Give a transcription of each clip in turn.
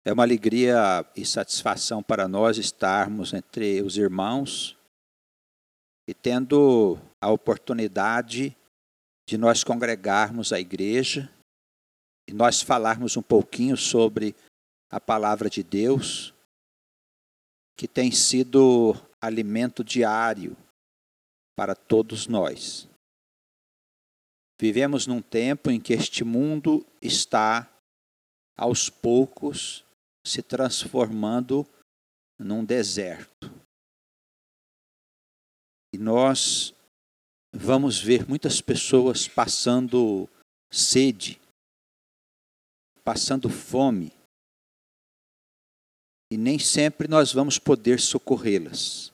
É uma alegria e satisfação para nós estarmos entre os irmãos e tendo a oportunidade de nós congregarmos a igreja e nós falarmos um pouquinho sobre a palavra de Deus, que tem sido alimento diário para todos nós. Vivemos num tempo em que este mundo está, aos poucos, se transformando num deserto. E nós vamos ver muitas pessoas passando sede, passando fome, e nem sempre nós vamos poder socorrê-las.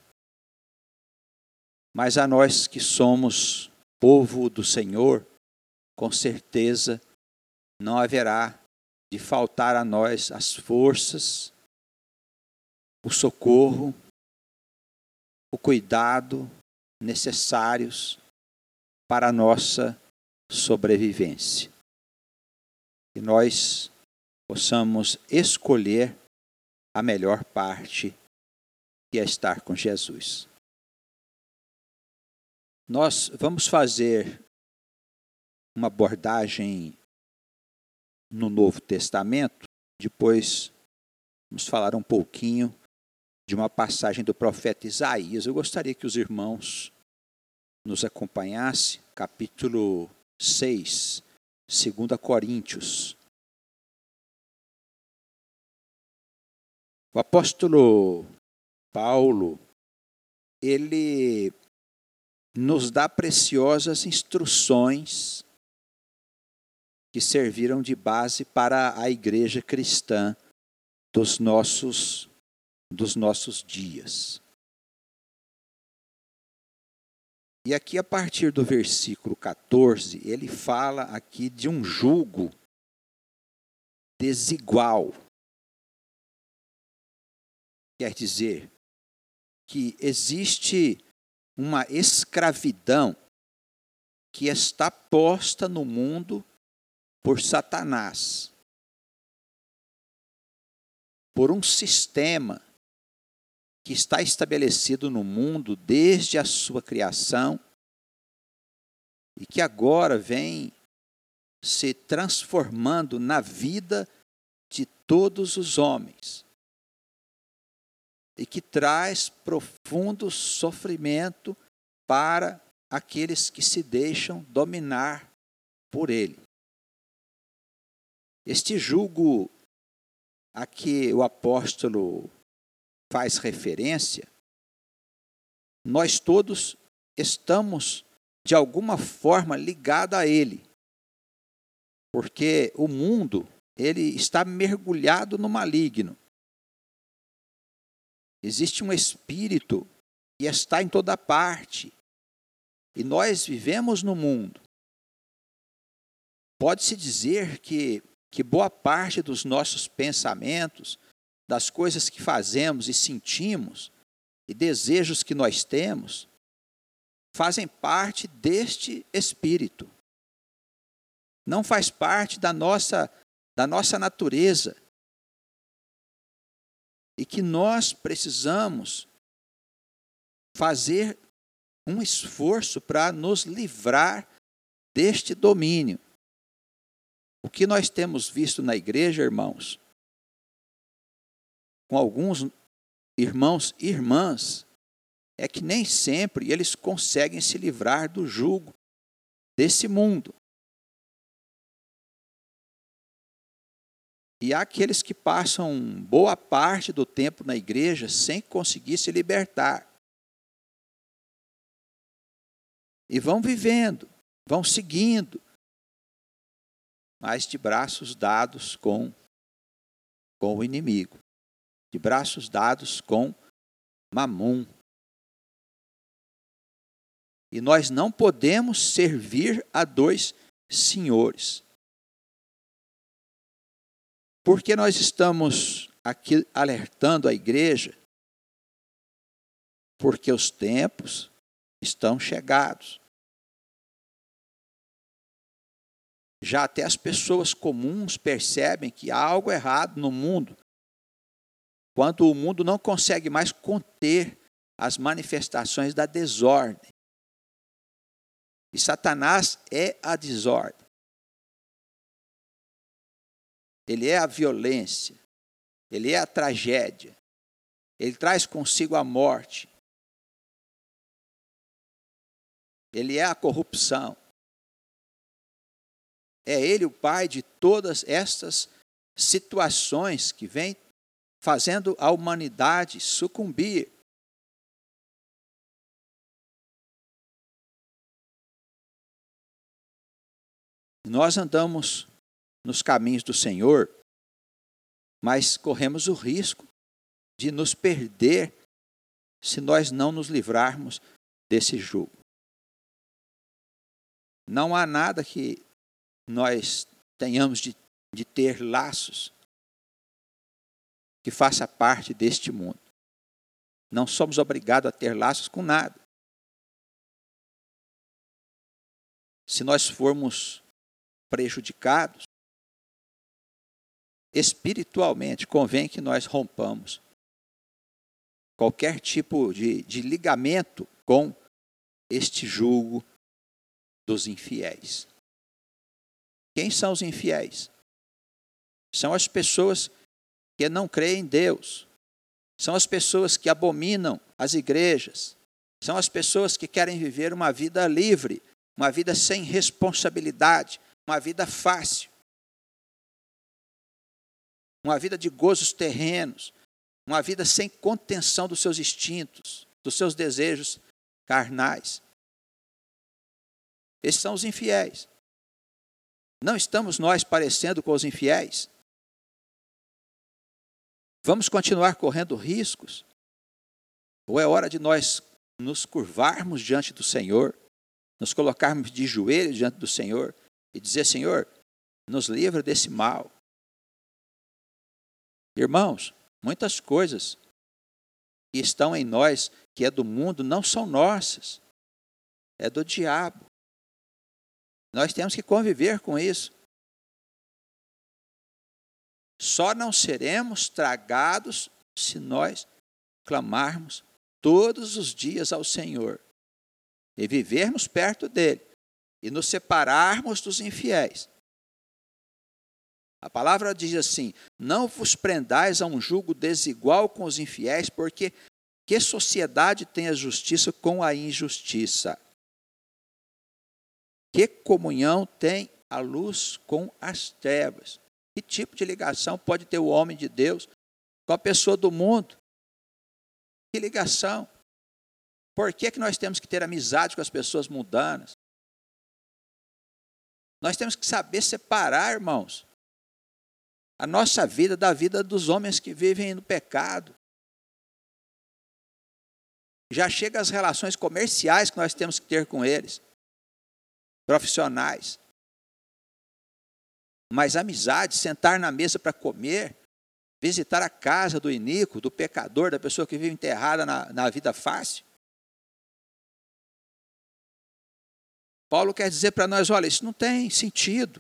Mas a nós que somos povo do Senhor, com certeza não haverá de faltar a nós as forças, o socorro, o cuidado necessários para a nossa sobrevivência. Que nós possamos escolher a melhor parte, que é estar com Jesus. Nós vamos fazer uma abordagem no Novo Testamento, depois vamos falar um pouquinho de uma passagem do profeta Isaías. Eu gostaria que os irmãos nos acompanhassem, capítulo 6, 2 Coríntios. O apóstolo Paulo, ele nos dá preciosas instruções que serviram de base para a igreja cristã dos nossos dias. E aqui, a partir do versículo 14, ele fala aqui de um jugo desigual. Quer dizer que existe uma escravidão que está posta no mundo por Satanás, por um sistema que está estabelecido no mundo desde a sua criação e que agora vem se transformando na vida de todos os homens e que traz profundo sofrimento para aqueles que se deixam dominar por ele. Este jugo a que o apóstolo faz referência, nós todos estamos de alguma forma ligados a ele, porque o mundo ele está mergulhado no maligno. Existe um espírito que está em toda parte, e nós vivemos no mundo. Pode-se dizer que boa parte dos nossos pensamentos, das coisas que fazemos e sentimos, e desejos que nós temos, fazem parte deste espírito. Não faz parte da nossa natureza. E que nós precisamos fazer um esforço para nos livrar deste domínio. O que nós temos visto na igreja, irmãos, com alguns irmãos e irmãs, é que nem sempre eles conseguem se livrar do jugo desse mundo. E há aqueles que passam boa parte do tempo na igreja sem conseguir se libertar. E vão vivendo, vão seguindo, mas de braços dados com o inimigo, de braços dados com Mamon. E nós não podemos servir a dois senhores. Por que nós estamos aqui alertando a igreja? Porque os tempos estão chegados. Já até as pessoas comuns percebem que há algo errado no mundo quando o mundo não consegue mais conter as manifestações da desordem. E Satanás é a desordem. Ele é a violência. Ele é a tragédia. Ele traz consigo a morte. Ele é a corrupção. É ele o pai de todas estas situações que vem fazendo a humanidade sucumbir. Nós andamos nos caminhos do Senhor, mas corremos o risco de nos perder se nós não nos livrarmos desse jugo. Não há nada que nós tenhamos de ter laços que faça parte deste mundo. Não somos obrigados a ter laços com nada. Se nós formos prejudicados, espiritualmente, convém que nós rompamos qualquer tipo de ligamento com este jugo dos infiéis. Quem são os infiéis? São as pessoas que não creem em Deus. São as pessoas que abominam as igrejas. São as pessoas que querem viver uma vida livre, uma vida sem responsabilidade, uma vida fácil. Uma vida de gozos terrenos, uma vida sem contenção dos seus instintos, dos seus desejos carnais. Esses são os infiéis. Não estamos nós parecendo com os infiéis? Vamos continuar correndo riscos? Ou é hora de nós nos curvarmos diante do Senhor, nos colocarmos de joelhos diante do Senhor e dizer: Senhor, nos livra desse mal. Irmãos, muitas coisas que estão em nós, que é do mundo, não são nossas. É do diabo. Nós temos que conviver com isso. Só não seremos tragados se nós clamarmos todos os dias ao Senhor e vivermos perto dele e nos separarmos dos infiéis. A palavra diz assim: não vos prendais a um jugo desigual com os infiéis, porque que sociedade tem a justiça com a injustiça? Que comunhão tem a luz com as trevas? Que tipo de ligação pode ter o homem de Deus com a pessoa do mundo? Que ligação? Por que nós temos que ter amizade com as pessoas mundanas? Nós temos que saber separar, irmãos, a nossa vida da vida dos homens que vivem no pecado. Já chega às relações comerciais que nós temos que ter com eles, profissionais. Mas amizade, sentar na mesa para comer, visitar a casa do iníquo, do pecador, da pessoa que vive enterrada na vida fácil. Paulo quer dizer para nós: olha, isso não tem sentido.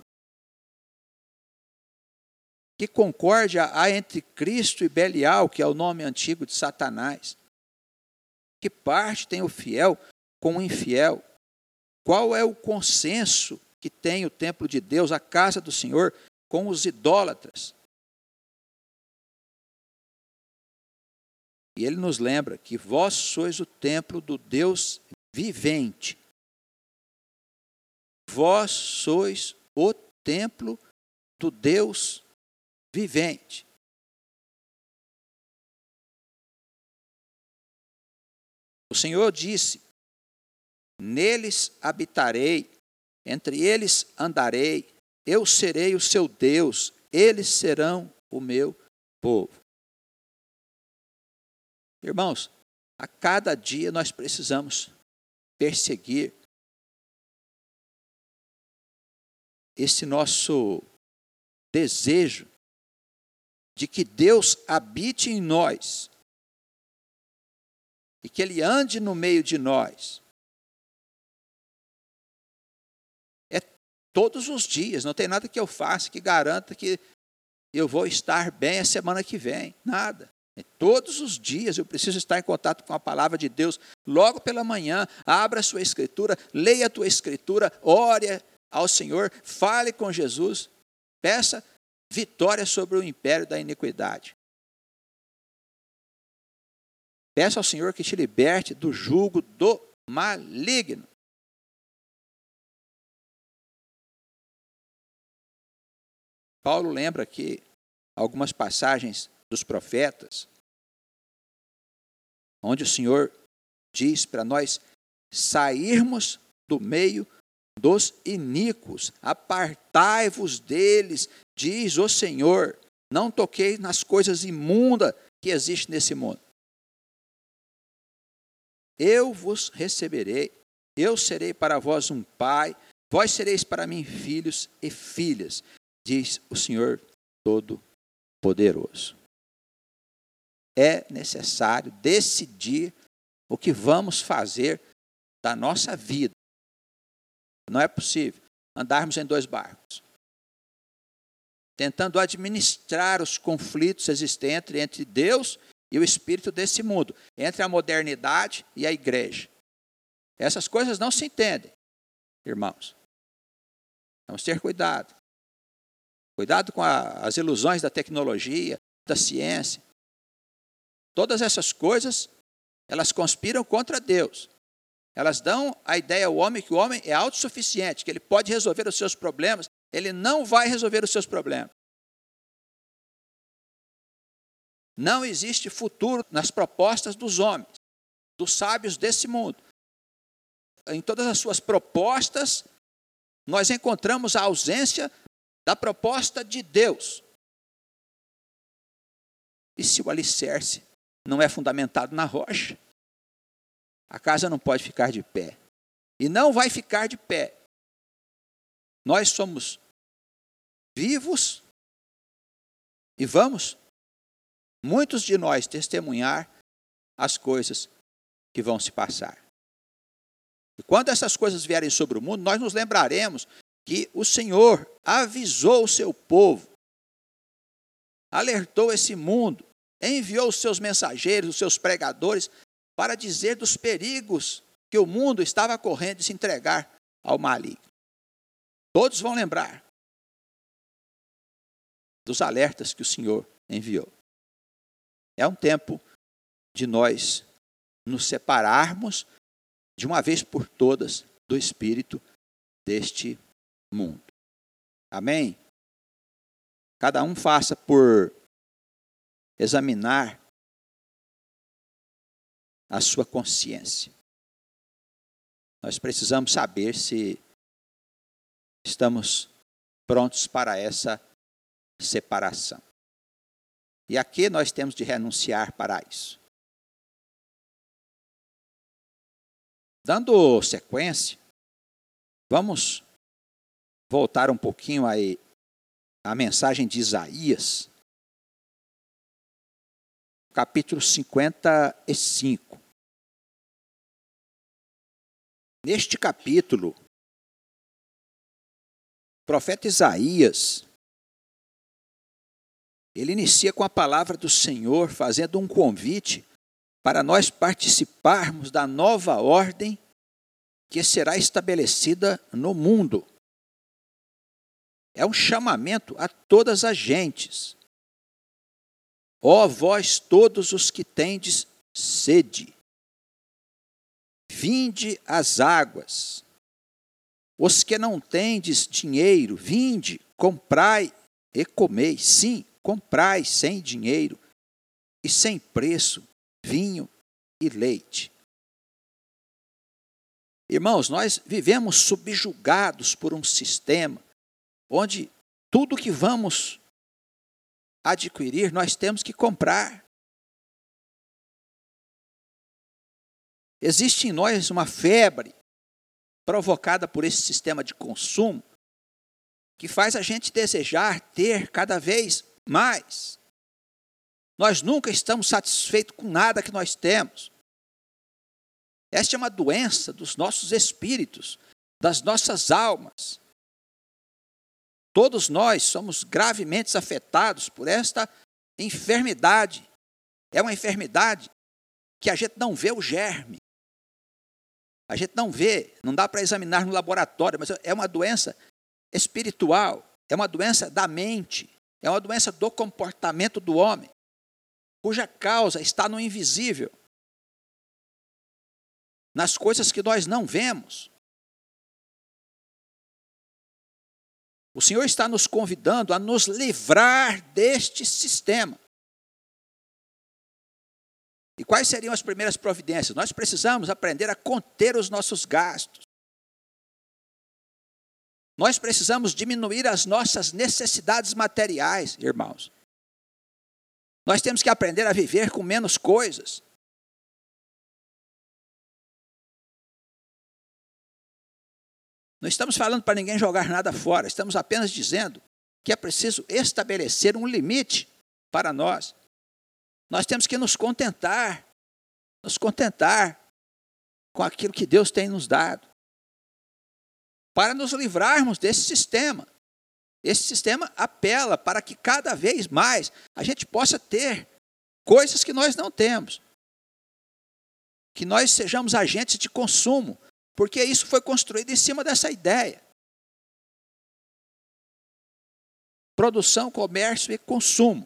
Que concórdia há entre Cristo e Belial, que é o nome antigo de Satanás? Que parte tem o fiel com o infiel? Qual é o consenso que tem o templo de Deus, a casa do Senhor, com os idólatras? E ele nos lembra que vós sois o templo do Deus vivente. Vós sois o templo do Deus vivente. O Senhor disse: neles habitarei, entre eles andarei, eu serei o seu Deus, eles serão o meu povo. Irmãos, a cada dia nós precisamos perseguir esse nosso desejo de que Deus habite em nós e que Ele ande no meio de nós. É todos os dias, não tem nada que eu faça que garanta que eu vou estar bem a semana que vem, nada. E todos os dias eu preciso estar em contato com a palavra de Deus. Logo pela manhã, abra a sua escritura, leia a tua escritura, ore ao Senhor, fale com Jesus, peça vitória sobre o império da iniquidade. Peça ao Senhor que te liberte do jugo do maligno. Paulo lembra aqui algumas passagens dos profetas, onde o Senhor diz para nós sairmos do meio dos iníquos, apartai-vos deles, diz o Senhor, não toquei nas coisas imundas que existem nesse mundo. Eu vos receberei, eu serei para vós um pai, vós sereis para mim filhos e filhas, diz o Senhor Todo-Poderoso. É necessário decidir o que vamos fazer da nossa vida. Não é possível andarmos em dois barcos, tentando administrar os conflitos existentes entre Deus e o espírito desse mundo, entre a modernidade e a igreja. Essas coisas não se entendem, irmãos. Vamos ter cuidado. Cuidado com as ilusões da tecnologia, da ciência. Todas essas coisas, elas conspiram contra Deus. Elas dão a ideia ao homem que o homem é autossuficiente, que ele pode resolver os seus problemas. Ele não vai resolver os seus problemas. Não existe futuro nas propostas dos homens, dos sábios desse mundo. Em todas as suas propostas, nós encontramos a ausência da proposta de Deus. E se o alicerce não é fundamentado na rocha, a casa não pode ficar de pé. E não vai ficar de pé. Nós somos vivos e vamos, muitos de nós, testemunhar as coisas que vão se passar. E quando essas coisas vierem sobre o mundo, nós nos lembraremos que o Senhor avisou o seu povo, alertou esse mundo, enviou os seus mensageiros, os seus pregadores, para dizer dos perigos que o mundo estava correndo de se entregar ao maligno. Todos vão lembrar dos alertas que o Senhor enviou. É um tempo de nós nos separarmos de uma vez por todas do espírito deste mundo. Amém? Cada um faça por examinar a sua consciência. Nós precisamos saber se estamos prontos para essa separação. E a que nós temos de renunciar para isso? Dando sequência, vamos voltar um pouquinho aí à mensagem de Isaías, capítulo 55. Neste capítulo, o profeta Isaías, ele inicia com a palavra do Senhor, fazendo um convite para nós participarmos da nova ordem que será estabelecida no mundo. É um chamamento a todas as gentes. Ó vós todos os que tendes sede, vinde às águas. Os que não tendes dinheiro, vinde, comprai e comei. Sim, comprai sem dinheiro e sem preço vinho e leite. Irmãos, nós vivemos subjugados por um sistema onde tudo que vamos adquirir, nós temos que comprar. Existe em nós uma febre provocada por esse sistema de consumo que faz a gente desejar ter cada vez mais. Nós nunca estamos satisfeitos com nada que nós temos. Esta é uma doença dos nossos espíritos, das nossas almas. Todos nós somos gravemente afetados por esta enfermidade É uma enfermidade que a gente não vê o germe. A gente não vê, não dá para examinar no laboratório, mas é uma doença espiritual, é uma doença da mente, é uma doença do comportamento do homem, cuja causa está no invisível, nas coisas que nós não vemos. O Senhor está nos convidando a nos livrar deste sistema. E quais seriam as primeiras providências? Nós precisamos aprender a conter os nossos gastos. Nós precisamos diminuir as nossas necessidades materiais, irmãos. Nós temos que aprender a viver com menos coisas. Não estamos falando para ninguém jogar nada fora, estamos apenas dizendo que é preciso estabelecer um limite para nós. Nós temos que nos contentar com aquilo que Deus tem nos dado, para nos livrarmos desse sistema. Esse sistema apela para que cada vez mais a gente possa ter coisas que nós não temos, que nós sejamos agentes de consumo, porque isso foi construído em cima dessa ideia. Produção, comércio e consumo.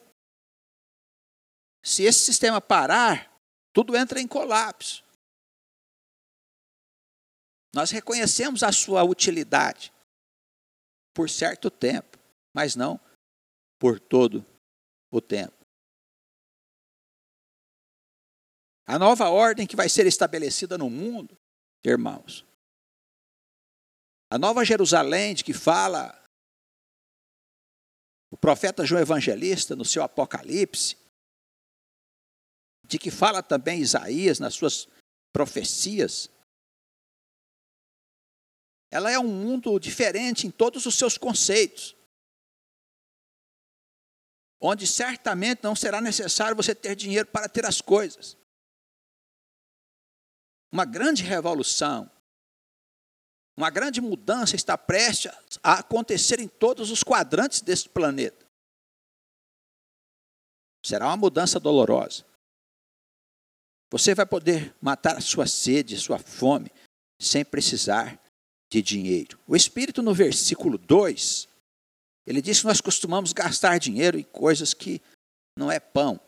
Se esse sistema parar, tudo entra em colapso. Nós reconhecemos a sua utilidade por certo tempo, mas não por todo o tempo. A nova ordem que vai ser estabelecida no mundo, irmãos, a nova Jerusalém de que fala o profeta João Evangelista no seu Apocalipse, de que fala também Isaías nas suas profecias, ela é um mundo diferente em todos os seus conceitos, onde certamente não será necessário você ter dinheiro para ter as coisas. Uma grande revolução, uma grande mudança está prestes a acontecer em todos os quadrantes deste planeta. Será uma mudança dolorosa. Você vai poder matar a sua sede, a sua fome, sem precisar de dinheiro. O Espírito, no versículo 2, ele diz que nós costumamos gastar dinheiro em coisas que não é pão.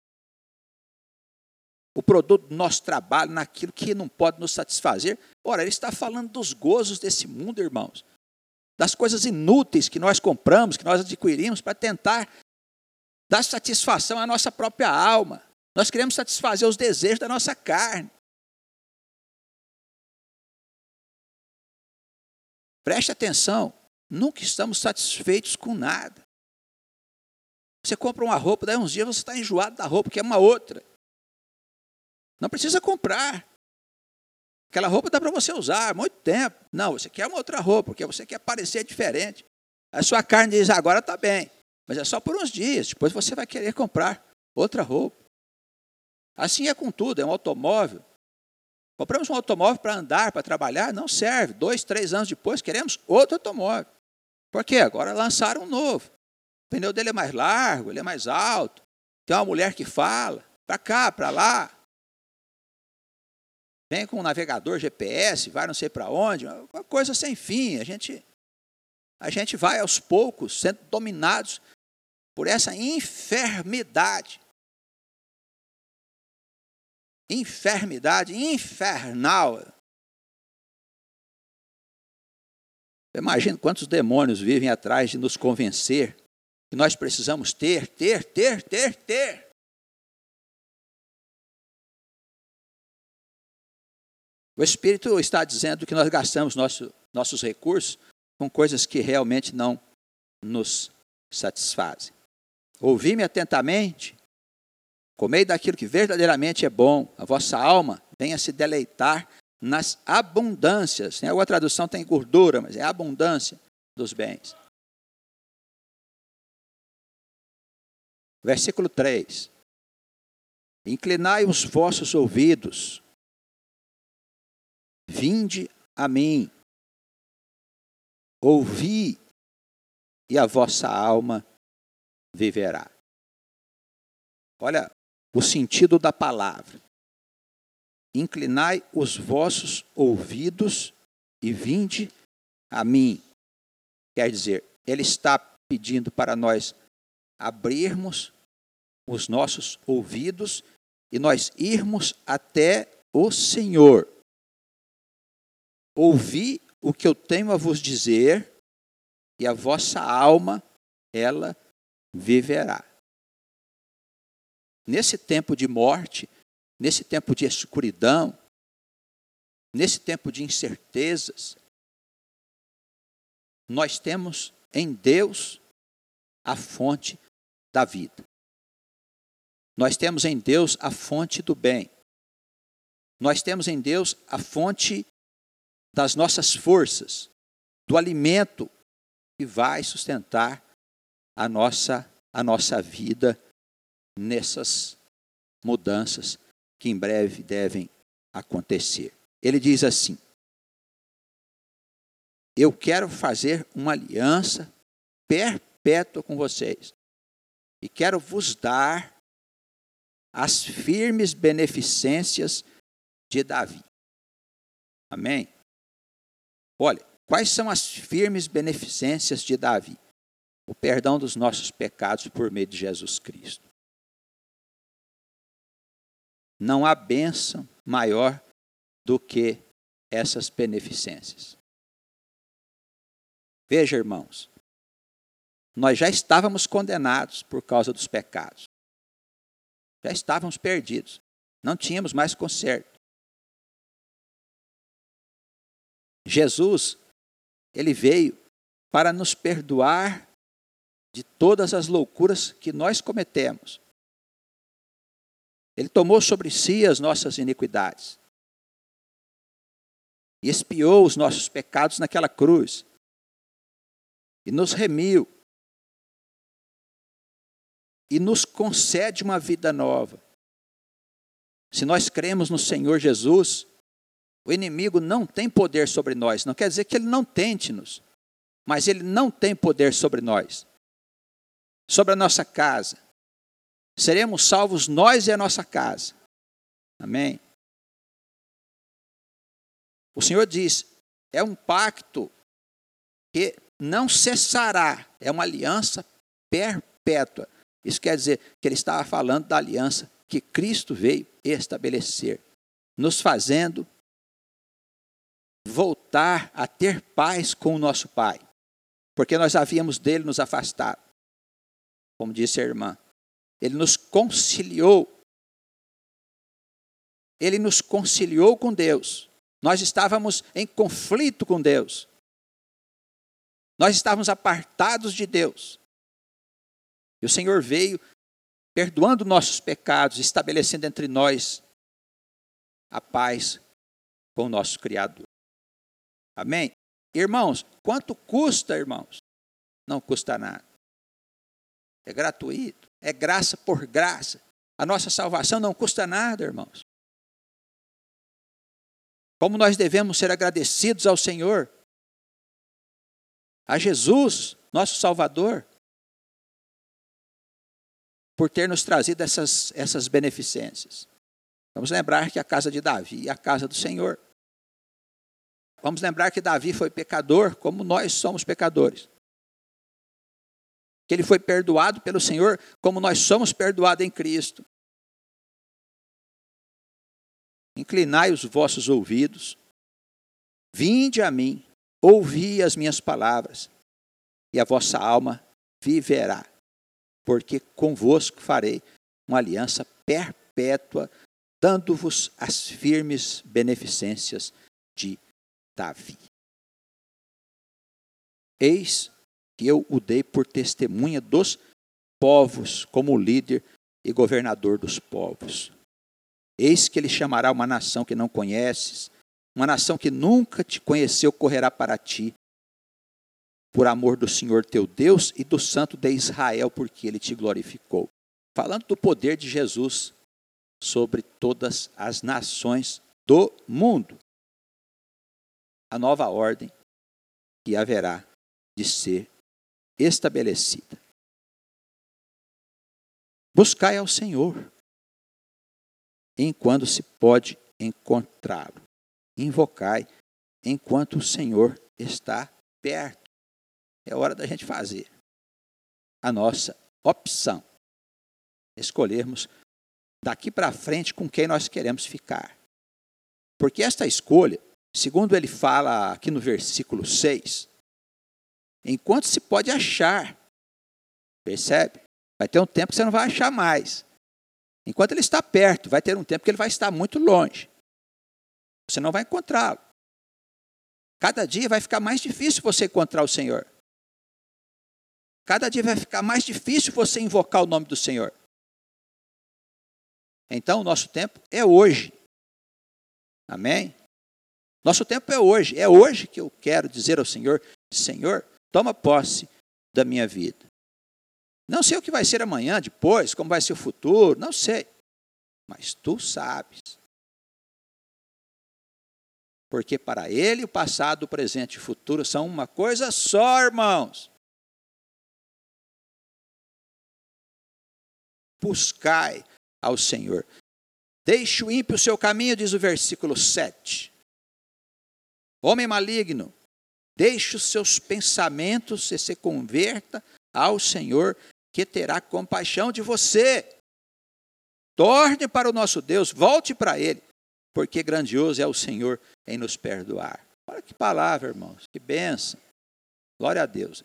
O produto do nosso trabalho, naquilo que não pode nos satisfazer. Ora, ele está falando dos gozos desse mundo, irmãos. Das coisas inúteis que nós compramos, que nós adquirimos para tentar dar satisfação à nossa própria alma. Nós queremos satisfazer os desejos da nossa carne. Preste atenção, nunca estamos satisfeitos com nada. Você compra uma roupa, daí uns dias você está enjoado da roupa, quer uma outra. Não precisa comprar. Aquela roupa dá para você usar há muito tempo. Não, você quer uma outra roupa, porque você quer parecer diferente. A sua carne diz, agora está bem, mas é só por uns dias, depois você vai querer comprar outra roupa. Assim é com tudo, é um automóvel. Compramos um automóvel para andar, para trabalhar, não serve. 2, 3 anos depois, queremos outro automóvel. Por quê? Agora lançaram um novo. O pneu dele é mais largo, ele é mais alto. Tem uma mulher que fala, para cá, para lá. Vem com um navegador GPS, vai não sei para onde. Uma coisa sem fim. A gente vai aos poucos sendo dominados por essa enfermidade. Enfermidade infernal. Eu imagino quantos demônios vivem atrás de nos convencer que nós precisamos ter. O Espírito está dizendo que nós gastamos nossos recursos com coisas que realmente não nos satisfazem. Ouvi-me atentamente. Comei daquilo que verdadeiramente é bom, a vossa alma venha se deleitar nas abundâncias. Alguma tradução tem gordura, mas é a abundância dos bens. Versículo 3. Inclinai os vossos ouvidos, vinde a mim, ouvi, e a vossa alma viverá. Olha, o sentido da palavra. Inclinai os vossos ouvidos e vinde a mim. Quer dizer, ele está pedindo para nós abrirmos os nossos ouvidos e nós irmos até o Senhor. Ouvi o que eu tenho a vos dizer, e a vossa alma, ela viverá. Nesse tempo de morte, nesse tempo de escuridão, nesse tempo de incertezas, nós temos em Deus a fonte da vida. Nós temos em Deus a fonte do bem. Nós temos em Deus a fonte das nossas forças, do alimento que vai sustentar a nossa vida nessas mudanças que em breve devem acontecer. Ele diz assim: eu quero fazer uma aliança perpétua com vocês e quero vos dar as firmes beneficências de Davi. Amém? Olha, quais são as firmes beneficências de Davi? O perdão dos nossos pecados por meio de Jesus Cristo. Não há bênção maior do que essas beneficências. Veja, irmãos, nós já estávamos condenados por causa dos pecados. Já estávamos perdidos. Não tínhamos mais conserto. Jesus, ele veio para nos perdoar de todas as loucuras que nós cometemos. Ele tomou sobre si as nossas iniquidades e expiou os nossos pecados naquela cruz e nos remiu e nos concede uma vida nova. Se nós cremos no Senhor Jesus, o inimigo não tem poder sobre nós. Não quer dizer que ele não tente-nos, mas ele não tem poder sobre nós, sobre a nossa casa. Seremos salvos nós e a nossa casa. Amém? O Senhor diz, é um pacto que não cessará, é uma aliança perpétua. Isso quer dizer que ele estava falando da aliança que Cristo veio estabelecer, nos fazendo voltar a ter paz com o nosso Pai, porque nós havíamos dele nos afastado. Como disse a irmã, ele nos conciliou. Ele nos conciliou com Deus. Nós estávamos em conflito com Deus. Nós estávamos apartados de Deus. E o Senhor veio perdoando nossos pecados, estabelecendo entre nós a paz com o nosso Criador. Amém? Irmãos, quanto custa, irmãos? Não custa nada. É gratuito, é graça por graça. A nossa salvação não custa nada, irmãos. Como nós devemos ser agradecidos ao Senhor, a Jesus, nosso Salvador, por ter nos trazido essas beneficências. Vamos lembrar que a casa de Davi é a casa do Senhor. Vamos lembrar que Davi foi pecador, como nós somos pecadores. Que ele foi perdoado pelo Senhor, como nós somos perdoados em Cristo. Inclinai os vossos ouvidos, vinde a mim, ouvi as minhas palavras, e a vossa alma viverá, porque convosco farei uma aliança perpétua, dando-vos as firmes beneficências de Davi. Eis que eu o dei por testemunha dos povos, como líder e governador dos povos. Eis que ele chamará uma nação que não conheces, uma nação que nunca te conheceu correrá para ti, por amor do Senhor teu Deus e do Santo de Israel, porque ele te glorificou. Falando do poder de Jesus sobre todas as nações do mundo. A nova ordem que haverá de ser estabelecida. Buscai ao Senhor enquanto se pode encontrá-lo. Invocai enquanto o Senhor está perto. É hora da gente fazer a nossa opção. Escolhermos daqui para frente com quem nós queremos ficar. Porque esta escolha, segundo ele fala aqui no versículo 6, enquanto se pode achar, percebe? Vai ter um tempo que você não vai achar mais. Enquanto ele está perto, vai ter um tempo que ele vai estar muito longe. Você não vai encontrá-lo. Cada dia vai ficar mais difícil você encontrar o Senhor. Cada dia vai ficar mais difícil você invocar o nome do Senhor. Então, o nosso tempo é hoje. Amém? Nosso tempo é hoje. É hoje que eu quero dizer ao Senhor, Senhor, toma posse da minha vida. Não sei o que vai ser amanhã, depois, como vai ser o futuro, não sei. Mas tu sabes. Porque para ele o passado, o presente e o futuro são uma coisa só, irmãos. Buscai ao Senhor. Deixe o ímpio o seu caminho, diz o versículo 7. Homem maligno, deixe os seus pensamentos e se converta ao Senhor, que terá compaixão de você. Torne para o nosso Deus, volte para Ele, porque grandioso é o Senhor em nos perdoar. Olha que palavra, irmãos, que bênção. Glória a Deus.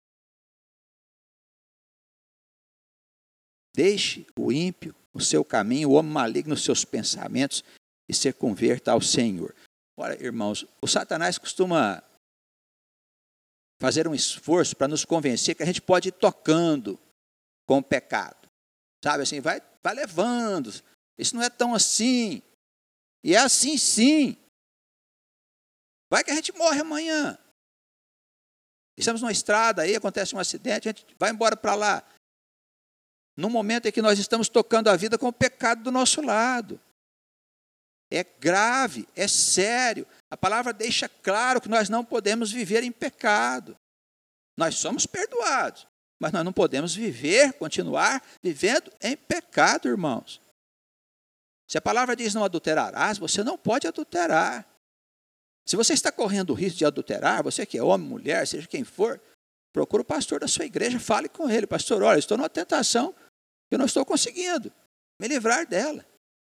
Deixe o ímpio o seu caminho, o homem maligno os seus pensamentos e se converta ao Senhor. Olha, irmãos, o Satanás costuma fazer um esforço para nos convencer que a gente pode ir tocando com o pecado. Sabe assim, vai levando. Isso não é tão assim. E é assim sim. Vai que a gente morre amanhã. Estamos numa estrada aí, acontece um acidente, a gente vai embora para lá. No momento em que nós estamos tocando a vida com o pecado do nosso lado. É grave, é sério. A palavra deixa claro que nós não podemos viver em pecado. Nós somos perdoados, mas nós não podemos continuar vivendo em pecado, irmãos. Se a palavra diz não adulterarás, você não pode adulterar. Se você está correndo o risco de adulterar, você que é homem, mulher, seja quem for, procura o pastor da sua igreja, fale com ele. Pastor, olha, estou numa tentação que eu não estou conseguindo me livrar dela.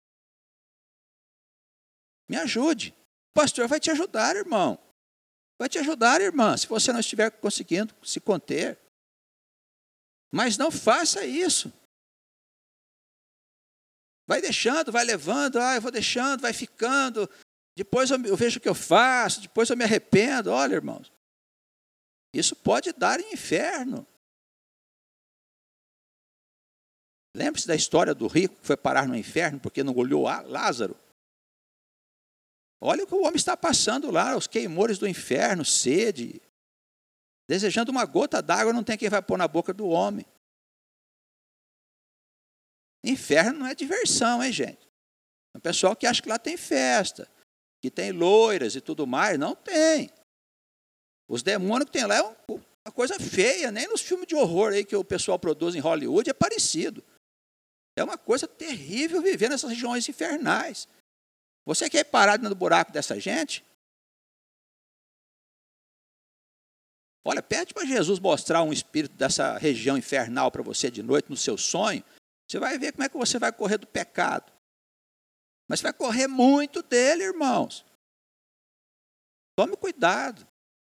Me ajude. O pastor vai te ajudar, irmão. Vai te ajudar, irmã, se você não estiver conseguindo se conter. Mas não faça isso. Vai deixando, vai levando, eu vou deixando, vai ficando. Depois eu vejo o que eu faço, depois eu me arrependo. Olha, irmãos, isso pode dar em inferno. Lembre-se da história do rico que foi parar no inferno porque não olhou Lázaro. Olha o que o homem está passando lá, os queimores do inferno, sede. Desejando uma gota d'água, não tem quem vai pôr na boca do homem. Inferno não é diversão, hein, gente? O pessoal que acha que lá tem festa, que tem loiras e tudo mais, não tem. Os demônios que tem lá é uma coisa feia, nem nos filmes de horror aí que o pessoal produz em Hollywood é parecido. É uma coisa terrível viver nessas regiões infernais. Você quer ir parado no buraco dessa gente? Olha, pede para Jesus mostrar um espírito dessa região infernal para você de noite, no seu sonho. Você vai ver como é que você vai correr do pecado. Mas você vai correr muito dele, irmãos. Tome cuidado.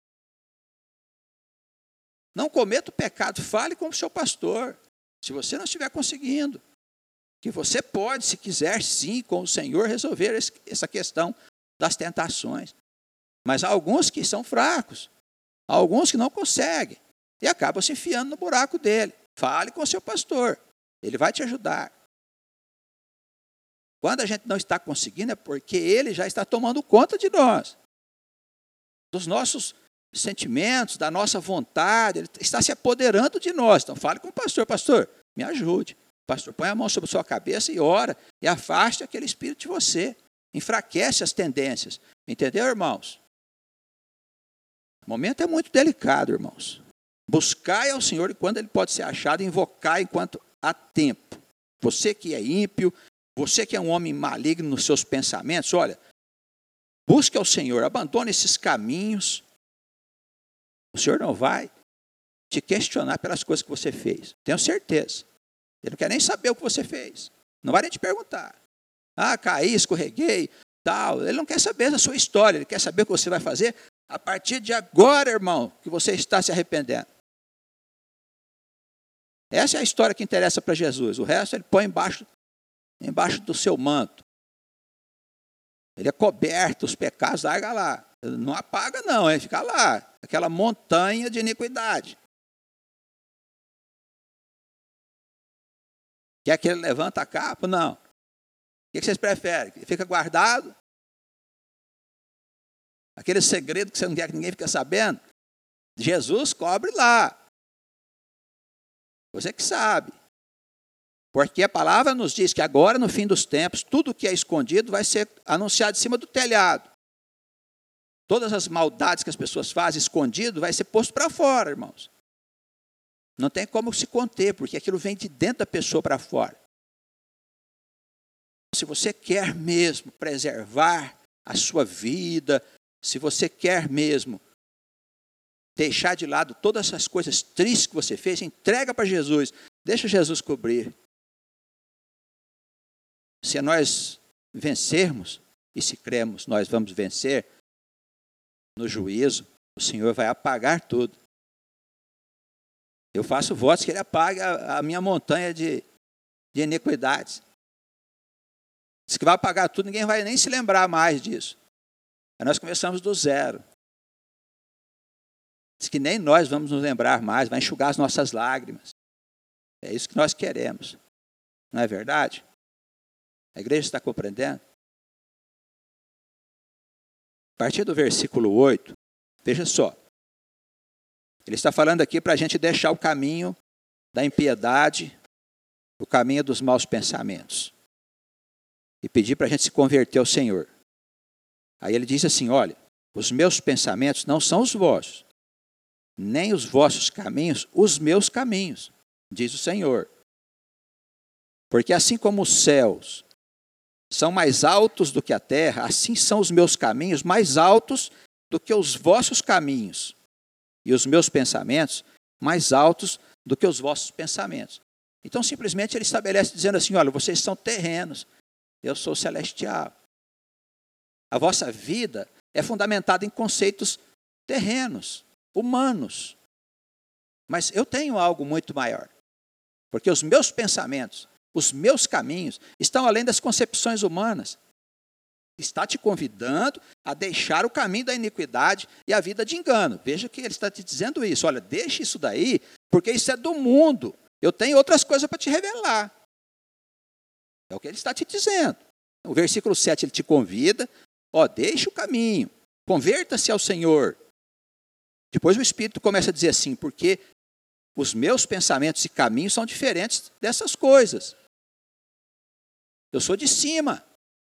Não cometa o pecado, fale com o seu pastor. Se você não estiver conseguindo. Que você pode, se quiser, sim, com o Senhor, resolver essa questão das tentações. Mas há alguns que são fracos, há alguns que não conseguem, e acabam se enfiando no buraco dele. Fale com o seu pastor, ele vai te ajudar. Quando a gente não está conseguindo, é porque ele já está tomando conta de nós, dos nossos sentimentos, da nossa vontade, ele está se apoderando de nós. Então fale com o pastor, pastor, me ajude. Pastor, põe a mão sobre a sua cabeça e ora, e afaste aquele espírito de você. Enfraquece as tendências. Entendeu, irmãos? O momento é muito delicado, irmãos. Buscai ao Senhor enquanto ele pode ser achado, invocar enquanto há tempo. Você que é ímpio, Você que é um homem maligno nos seus pensamentos, olha, busque ao Senhor, abandone esses caminhos. O Senhor não vai te questionar pelas coisas que você fez. Tenho certeza. Ele não quer nem saber o que você fez. Não vai nem te perguntar. Ah, caí, escorreguei, tal. Ele não quer saber da sua história. Ele quer saber o que você vai fazer a partir de agora, irmão, que você está se arrependendo. Essa é a história que interessa para Jesus. O resto ele põe embaixo do seu manto. Ele é coberto, os pecados, larga lá. Não apaga não, ele fica lá. Aquela montanha de iniquidade. Quer que ele levanta a capa? Não. O que vocês preferem? Que fica guardado? Aquele segredo que você não quer que ninguém fique sabendo? Jesus cobre lá. Você que sabe. Porque a palavra nos diz que agora, no fim dos tempos, tudo que é escondido vai ser anunciado de cima do telhado. Todas as maldades que as pessoas fazem escondido vai ser posto para fora, irmãos. Não tem como se conter, porque aquilo vem de dentro da pessoa para fora. Se você quer mesmo preservar a sua vida, se você quer mesmo deixar de lado todas essas coisas tristes que você fez, entrega para Jesus. Deixa Jesus cobrir. Se nós vencermos, e se cremos, nós vamos vencer, no juízo, o Senhor vai apagar tudo. Eu faço votos que Ele apague a minha montanha de iniquidades. Diz que vai apagar tudo, ninguém vai nem se lembrar mais disso. Aí nós começamos do zero. Diz que nem nós vamos nos lembrar mais, vai enxugar as nossas lágrimas. É isso que nós queremos. Não é verdade? A igreja está compreendendo? A partir do versículo 8, veja só. Ele está falando aqui para a gente deixar o caminho da impiedade, o caminho dos maus pensamentos. E pedir para a gente se converter ao Senhor. Aí ele diz assim, olha, os meus pensamentos não são os vossos, nem os vossos caminhos, os meus caminhos, diz o Senhor. Porque assim como os céus são mais altos do que a terra, assim são os meus caminhos mais altos do que os vossos caminhos, e os meus pensamentos mais altos do que os vossos pensamentos. Então, simplesmente, ele estabelece dizendo assim, olha, vocês são terrenos, eu sou celestial. A vossa vida é fundamentada em conceitos terrenos, humanos. Mas eu tenho algo muito maior, porque os meus pensamentos, os meus caminhos estão além das concepções humanas. Está te convidando a deixar o caminho da iniquidade e a vida de engano. Veja que ele está te dizendo isso. Olha, deixe isso daí, porque isso é do mundo. Eu tenho outras coisas para te revelar. É o que ele está te dizendo. O versículo 7, ele te convida. Deixe o caminho. Converta-se ao Senhor. Depois o Espírito começa a dizer assim, porque os meus pensamentos e caminhos são diferentes dessas coisas. Eu sou de cima.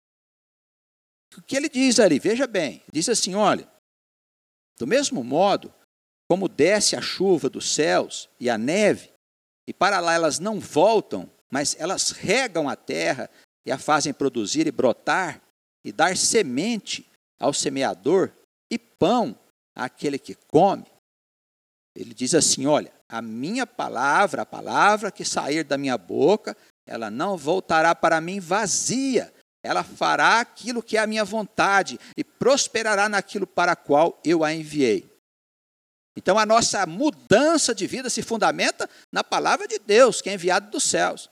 O que ele diz ali? Veja bem. Diz assim, olha, do mesmo modo, como desce a chuva dos céus e a neve, e para lá elas não voltam, mas elas regam a terra e a fazem produzir e brotar, e dar semente ao semeador e pão àquele que come. Ele diz assim, olha, a minha palavra, a palavra que sair da minha boca, ela não voltará para mim vazia. Ela fará aquilo que é a minha vontade e prosperará naquilo para qual eu a enviei. Então, a nossa mudança de vida se fundamenta na palavra de Deus, que é enviado dos céus.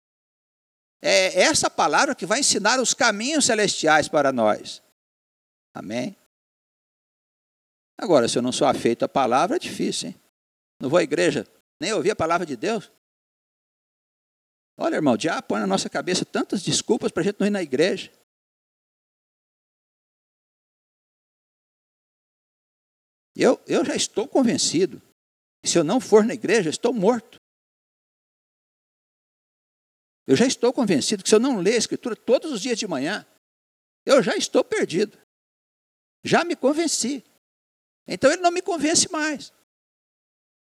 É essa palavra que vai ensinar os caminhos celestiais para nós. Amém? Agora, se eu não sou afeito à palavra, é difícil, hein? Não vou à igreja, nem ouvir a palavra de Deus. Olha, irmão, o diabo põe na nossa cabeça tantas desculpas para a gente não ir na igreja. Eu já estou convencido. Se eu não for na igreja, eu estou morto. Eu já estou convencido que se eu não ler a Escritura todos os dias de manhã, eu já estou perdido. Já me convenci. Então ele não me convence mais.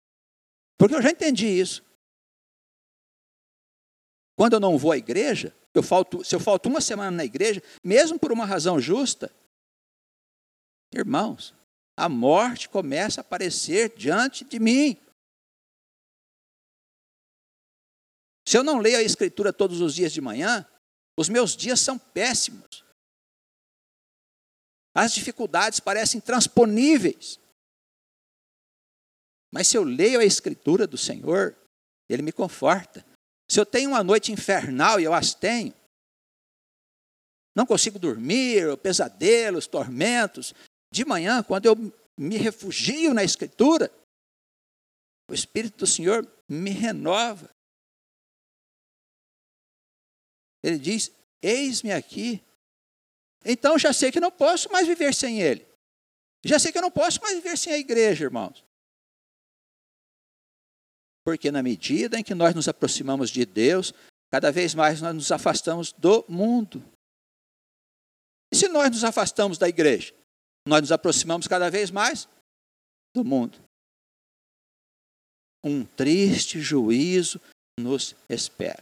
Porque eu já entendi isso. Quando eu não vou à igreja, Se eu falto uma semana na igreja, mesmo por uma razão justa, irmãos, a morte começa a aparecer diante de mim. Se eu não leio a Escritura todos os dias de manhã, os meus dias são péssimos. As dificuldades parecem intransponíveis. Mas se eu leio a Escritura do Senhor, Ele me conforta. Se eu tenho uma noite infernal, e eu as tenho, não consigo dormir, pesadelos, tormentos, de manhã, quando eu me refugio na Escritura, o Espírito do Senhor me renova. Ele diz, eis-me aqui. Então já sei que não posso mais viver sem Ele. Já sei que eu não posso mais viver sem a igreja, irmãos. Porque na medida em que nós nos aproximamos de Deus, cada vez mais nós nos afastamos do mundo. E se nós nos afastamos da igreja, nós nos aproximamos cada vez mais do mundo. Um triste juízo nos espera.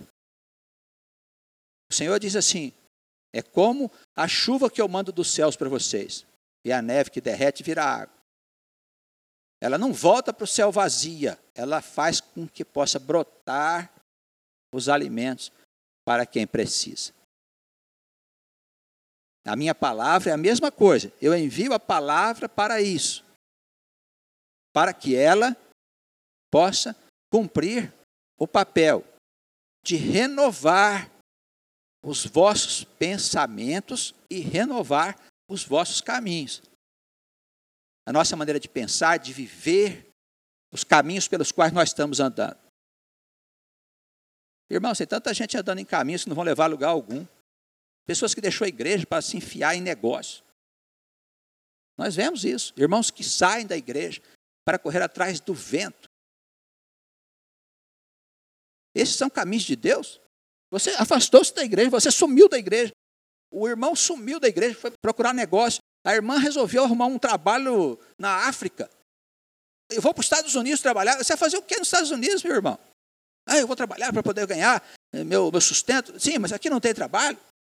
O Senhor diz assim, é como a chuva que eu mando dos céus para vocês, e a neve que derrete vira água. Ela não volta para o céu vazia, ela faz com que possa brotar os alimentos para quem precisa. A minha palavra é a mesma coisa, eu envio a palavra para isso, para que ela possa cumprir o papel de renovar os vossos pensamentos e renovar os vossos caminhos. A nossa maneira de pensar, de viver, os caminhos pelos quais nós estamos andando. Irmãos, tem tanta gente andando em caminhos que não vão levar a lugar algum. Pessoas que deixou a igreja para se enfiar em negócio. Nós vemos isso. Irmãos que saem da igreja para correr atrás do vento. Esses são caminhos de Deus? Você afastou-se da igreja, você sumiu da igreja. O irmão sumiu da igreja, foi procurar negócio. A irmã resolveu arrumar um trabalho na África. Eu vou para os Estados Unidos trabalhar. Você vai fazer o que nos Estados Unidos, meu irmão? Eu vou trabalhar para poder ganhar meu sustento. Sim, mas aqui não tem trabalho.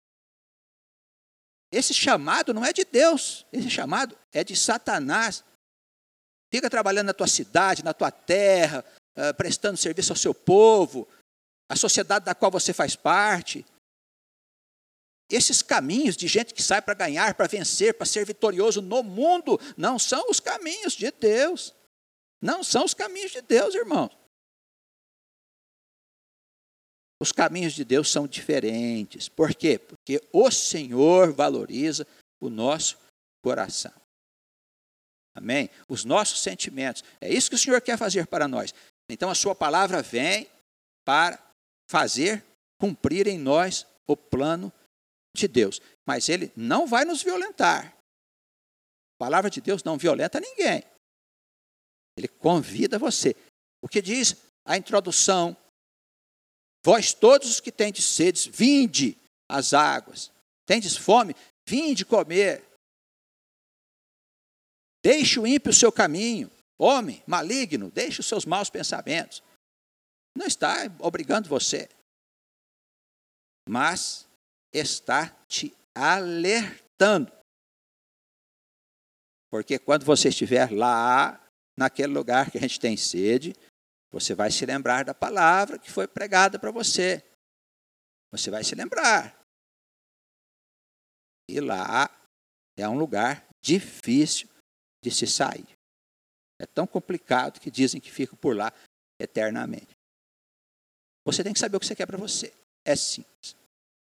Esse chamado não é de Deus. Esse chamado é de Satanás. Fica trabalhando na tua cidade, na tua terra, prestando serviço ao seu povo, a sociedade da qual você faz parte. Esses caminhos de gente que sai para ganhar, para vencer, para ser vitorioso no mundo, não são os caminhos de Deus. Não são os caminhos de Deus, irmãos. Os caminhos de Deus são diferentes. Por quê? Porque o Senhor valoriza o nosso coração. Amém? Os nossos sentimentos. É isso que o Senhor quer fazer para nós. Então a sua palavra vem para fazer cumprir em nós o plano de Deus. Mas Ele não vai nos violentar. A palavra de Deus não violenta ninguém. Ele convida você. O que diz a introdução? Vós todos os que tendes sedes, vinde às águas. Tendes fome? Vinde comer. Deixe o ímpio o seu caminho. Homem maligno, deixe os seus maus pensamentos. Não está obrigando você, mas está te alertando. Porque quando você estiver lá, naquele lugar que a gente tem sede, você vai se lembrar da palavra que foi pregada para você. Você vai se lembrar. E lá é um lugar difícil de se sair. É tão complicado que dizem que fica por lá eternamente. Você tem que saber o que você quer para você. É simples.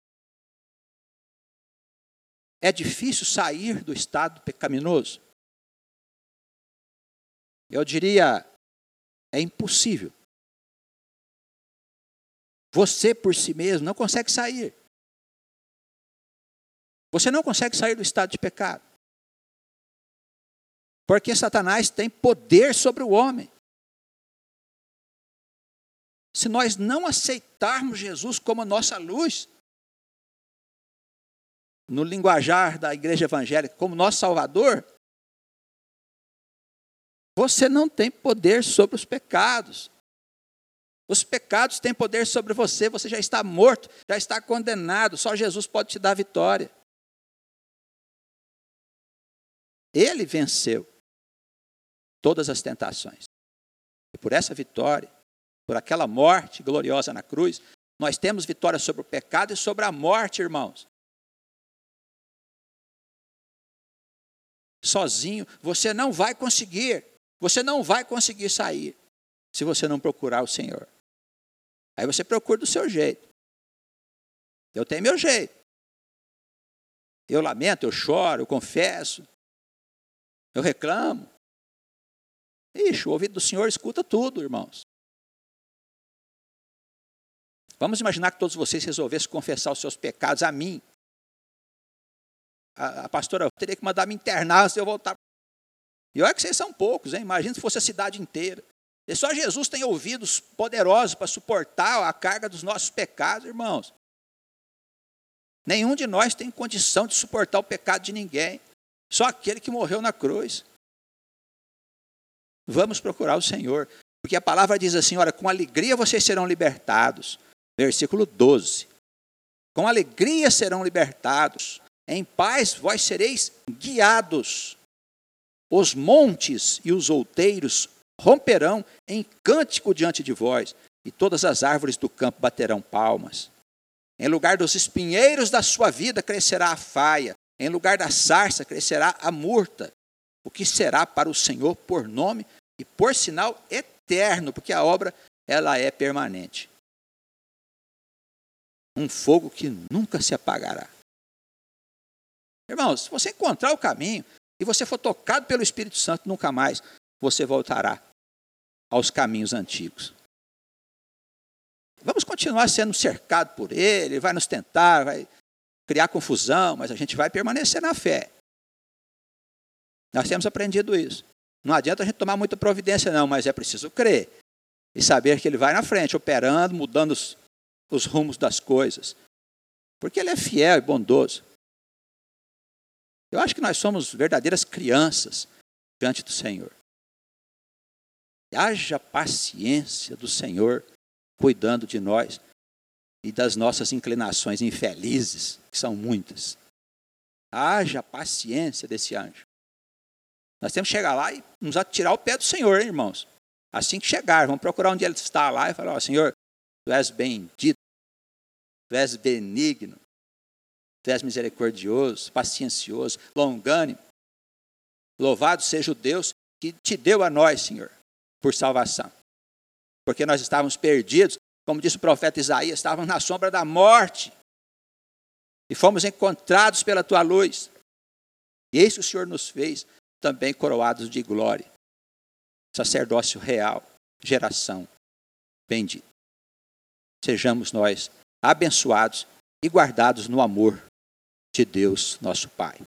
É difícil sair do estado pecaminoso? Eu diria, é impossível. Você por si mesmo não consegue sair. Você não consegue sair do estado de pecado. Porque Satanás tem poder sobre o homem. Se nós não aceitarmos Jesus como nossa luz, no linguajar da igreja evangélica, como nosso Salvador, você não tem poder sobre os pecados. Os pecados têm poder sobre você, você já está morto, já está condenado, só Jesus pode te dar a vitória. Ele venceu todas as tentações. E por essa vitória, por aquela morte gloriosa na cruz, nós temos vitória sobre o pecado e sobre a morte, irmãos. Sozinho, você não vai conseguir sair se você não procurar o Senhor. Aí você procura do seu jeito. Eu tenho meu jeito. Eu lamento, eu choro, eu confesso, eu reclamo. Ixi, o ouvido do Senhor escuta tudo, irmãos. Vamos imaginar que todos vocês resolvessem confessar os seus pecados a mim. A pastora teria que mandar me internar se eu voltar. E olha que vocês são poucos, hein? Imagina se fosse a cidade inteira. E só Jesus tem ouvidos poderosos para suportar a carga dos nossos pecados, irmãos. Nenhum de nós tem condição de suportar o pecado de ninguém. Só aquele que morreu na cruz. Vamos procurar o Senhor. Porque a palavra diz assim, olha, com alegria vocês serão libertados. Versículo 12. Com alegria serão libertados. Em paz vós sereis guiados. Os montes e os outeiros romperão em cântico diante de vós, e todas as árvores do campo baterão palmas. Em lugar dos espinheiros da sua vida crescerá a faia, em lugar da sarça crescerá a murta, o que será para o Senhor por nome e por sinal eterno, porque a obra ela é permanente. Um fogo que nunca se apagará. Irmãos, se você encontrar o caminho e você for tocado pelo Espírito Santo, nunca mais você voltará aos caminhos antigos. Vamos continuar sendo cercados por ele, vai nos tentar, vai criar confusão, mas a gente vai permanecer na fé. Nós temos aprendido isso. Não adianta a gente tomar muita providência não, mas é preciso crer e saber que ele vai na frente, operando, mudando os rumos das coisas. Porque ele é fiel e bondoso. Eu acho que nós somos verdadeiras crianças diante do Senhor. E haja paciência do Senhor cuidando de nós e das nossas inclinações infelizes, que são muitas. Haja paciência desse anjo. Nós temos que chegar lá e nos atirar o pé do Senhor, hein, irmãos? Assim que chegar, vamos procurar onde ele está lá e falar, ó, Senhor, tu és bendito, tu és benigno, tu és misericordioso, paciencioso, longânimo. Louvado seja o Deus que te deu a nós, Senhor, por salvação. Porque nós estávamos perdidos, como disse o profeta Isaías, estávamos na sombra da morte. E fomos encontrados pela tua luz. E eis que o Senhor nos fez também coroados de glória. Sacerdócio real, geração bendita. Sejamos nós abençoados e guardados no amor de Deus, nosso Pai.